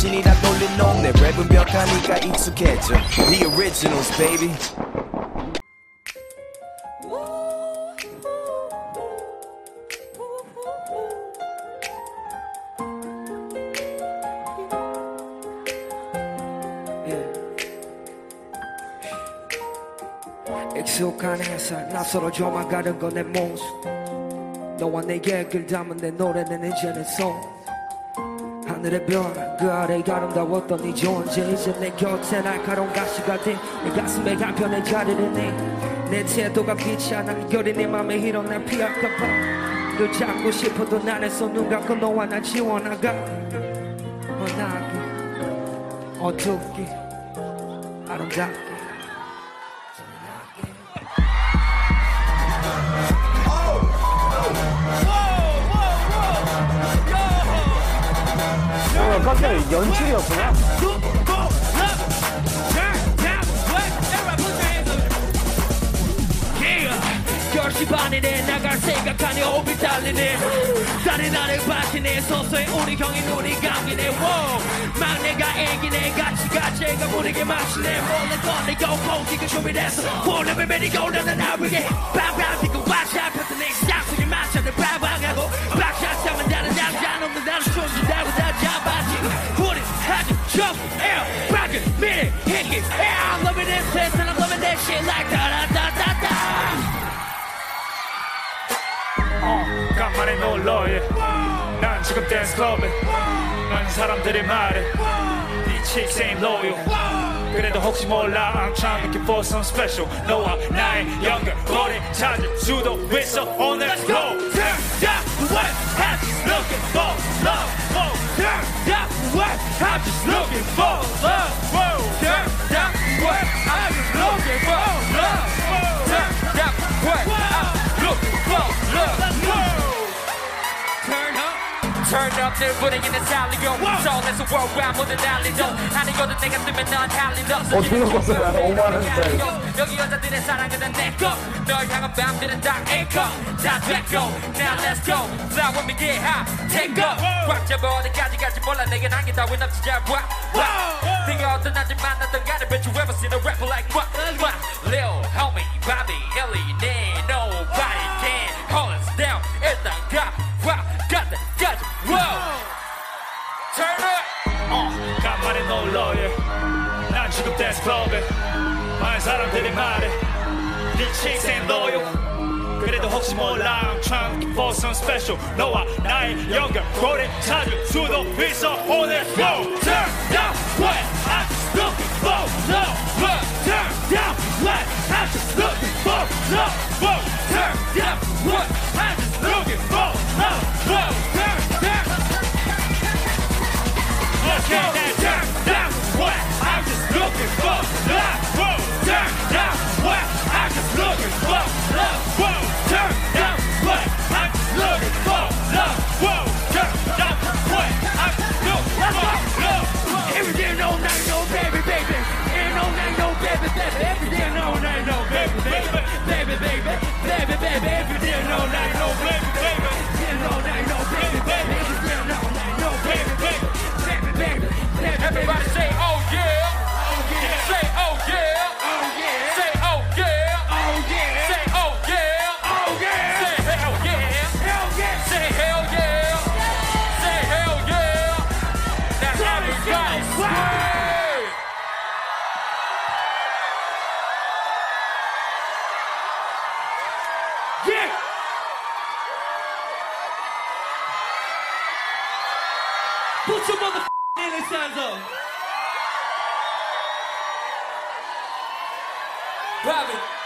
신이라 놀린 놈 내 랩은 벽하니까 익숙해져 The originals baby. 익숙한 햇살 낯설어 조망가는 건 내 모습 너와 내 얘기를 담은 내 노래는 이제는 송 하늘의 별 그 아래 아름다웠던 이 존재 이제 내 곁에 날카로운 가시가 돼 내 가슴에 한편의 자리를 내내 태도가 빛이 않아 열이 네 맘에 일어나 피할까봐 널 잡고 싶어도 난에서 눈 감고 너와 나 지워나가 원하게 어둡게 아름답게 깜짝이야 연출이었구나. 결시 반이네 나갈 생각하니 호흡이 달리네 쌀이 나를 바치네 서서히 우리 형이 눈이 감기네 막내가 애기네 같이 애가 모르게 마시네 몰래 떠내고 포기가 준비됐어 볼륨을 매리고 나는 나에게 빵빵 뛰고 와샤 펴서 내 짝퉁이 맞춰내 빵빵하고 박샷 차면 다른 남자 놈들 나를 숨긴다고 다 잡아지고 우리 아주 좀 에어 밖에 미리 hit기 I'm loving this place and I'm loving that shit like da-da-da-da-da 간만에 놀러 난 지금 댄스클럽에 많은 사람들이 말해 네 chicks ain't loyal 그래도 혹시 몰라 I'm trying to make it for some special 너와 나의 연결고리 찾을 수도 있어 오늘 Let's go! Turn down the way I'm just looking for love Whoa. Turn down the way I'm just looking for love Whoa. Turn down the way I'm just looking for love Whoa. Turn down the way I'm looking for love Whoa. Turn up 늘 분위기는 살리고 서울에서 worldwide 모두 난리도 아니거든 내가 뜨면 넌 할리도 어떻게 먹었어요? 5만원짜리 여기 여자들의 사랑은 다 내꺼 널 향한 밤들은 다 에코 다 됐고 Now let's go Fly with me get high Take up 꽉 잡아 어디까지 갈지 몰라 내겐 한개 따윈 없지 잘 와 네가 어떤 날지 만났던 간에 Bet you ever seen a rapper like what Lil homie Bobby Ellie 네 Nobody can hold us down 일단 가 가자 Whoa. Turn up 간만에 놀러 난 지금 댄스 클럽에 많은 사람들이 말해 네 chicks ain't loyal 그래도 혹시 몰라 I'm trying to for some special 너와 나의 연결고리 찾을 수도 있어 오늘 Whoa. Turn down what I'm just looking for love Whoa. Turn down what I'm just looking for love Whoa. Turn down what I'm just looking for love Whoa. Okay, now turn down what I'm just looking for love. Whoa, turn down what I'm just looking for love. Whoa, turn down what I'm just looking for love. Whoa, turn down what I'm just looking for love. Every day, no night, no baby, baby. Ain't no night, no baby, baby. Every day, no night, no baby, baby, baby, baby, baby, baby. Every day, no night, no baby, baby. Ain't no night, no baby, baby. Every day, no night, no baby, baby. Everybody say oh yeah, oh yeah. Say oh yeah, oh yeah. Say oh yeah, oh yeah. Say oh yeah, oh yeah. Say hell yeah, hell yeah. Say hell yeah, say hell yeah. That's how we go. Yeah. Put your mother hands up. Robin.